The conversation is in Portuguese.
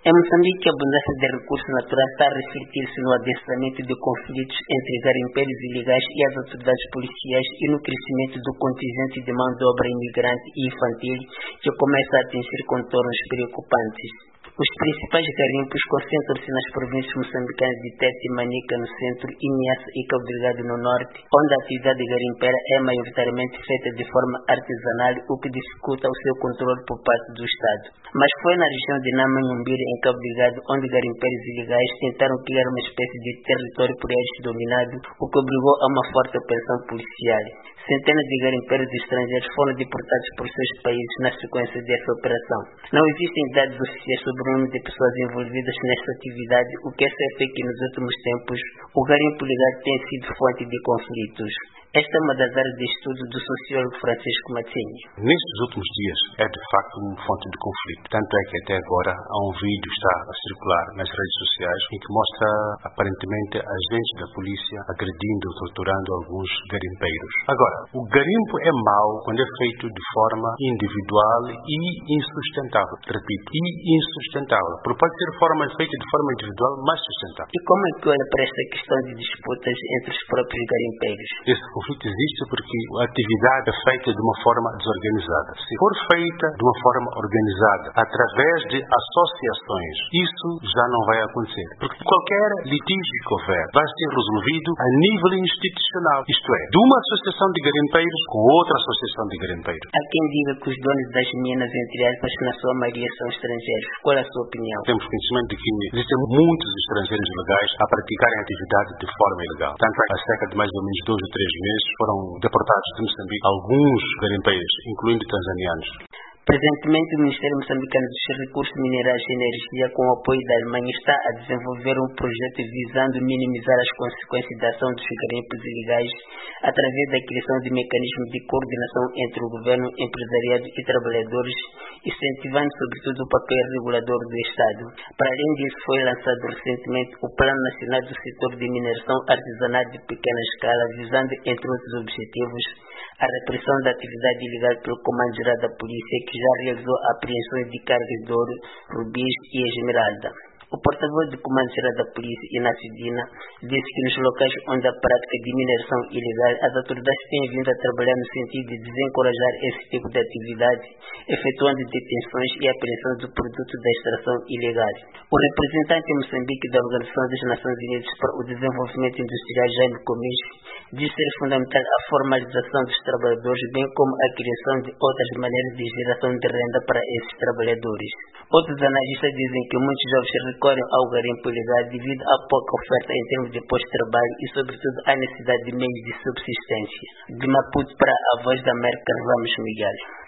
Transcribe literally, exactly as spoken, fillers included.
Em Moçambique, a abundância de recursos naturais está a refletir-se no adensamento de conflitos entre garimpeiros ilegais e as autoridades policiais e no crescimento do contingente de mão de obra imigrante e infantil, que começa a atingir contornos preocupantes. Os principais garimpos concentram-se nas províncias moçambicanas de Tete e Manica no centro e Niassa e Cabo Delgado no norte, onde a atividade garimpeira é maioritariamente feita de forma artesanal, o que dificulta o seu controle por parte do Estado. Mas foi na região de Namanhumbira, em Cabo Delgado, onde garimpeiros ilegais tentaram criar uma espécie de território por eles dominado, o que obrigou a uma forte opressão policial. Centenas de garimpeiros estrangeiros foram deportados por seus países na sequência dessa operação. Não existem dados oficiais sobre o número de pessoas envolvidas nesta atividade, o que é certo é que nos últimos tempos o garimpo ilegal tem sido fonte de conflitos. Esta é uma das áreas de estudo do sociólogo Francisco Mazzini. Nestes últimos dias é de facto uma fonte de conflito. Tanto é que até agora há um vídeo que está a circular nas redes sociais em que mostra aparentemente agentes da polícia agredindo ou torturando alguns garimpeiros. Agora, o garimpo é mau quando é feito de forma individual e insustentável. Repito, e insustentável. Porque pode ser forma feita de forma individual, mas sustentável. E como é que olha para esta questão de disputas entre os próprios garimpeiros? Esse conflito existe porque a atividade é feita de uma forma desorganizada. Se for feita de uma forma organizada, através de associações, isso já não vai acontecer. Porque qualquer litígio que houver vai ser resolvido a nível institucional. Isto é, de uma associação de garimpeiros com outra associação de garimpeiros. Há quem diga que os donos das minas, entre aspas, na sua maioria são estrangeiros. Qual é a sua opinião? Temos conhecimento de que existem muitos estrangeiros ilegais a praticarem atividade de forma ilegal. Tanto é que há cerca de mais ou menos dois ou três meses foram deportados de Moçambique alguns garimpeiros, incluindo tanzanianos. Presentemente, o Ministério Moçambicano dos Recursos Minerais e Energia, com o apoio da Alemanha, está a desenvolver um projeto visando minimizar as consequências da ação dos garimpos ilegais através da criação de mecanismos de coordenação entre o governo, empresariado e trabalhadores, incentivando sobretudo o papel regulador do Estado. Para além disso, foi lançado recentemente o Plano Nacional do Setor de Mineração Artesanal de Pequena Escala, visando, entre outros objetivos, a repressão da atividade ilegal pelo Comando Geral da Polícia, que já realizou apreensões de cargas de ouro, rubis e esmeralda. O porta-voz do Comando Geral da Polícia, Inácio Dina, disse que nos locais onde há prática de mineração ilegal, as autoridades têm vindo a trabalhar no sentido de desencorajar esse tipo de atividade, efetuando detenções e apreensão do produto da extração ilegal. O representante em Moçambique da Organização das Nações Unidas para o Desenvolvimento Industrial, Jaime Comis, diz ser fundamental a formalização dos trabalhadores, bem como a criação de outras maneiras de geração de renda para esses trabalhadores. Outros analistas dizem que muitos jovens recorrem ao garimpo ilegal devido à pouca oferta em termos de postos de trabalho e, sobretudo, à necessidade de meios de subsistência. De Maputo para a Voz da América, Ramos Miguel.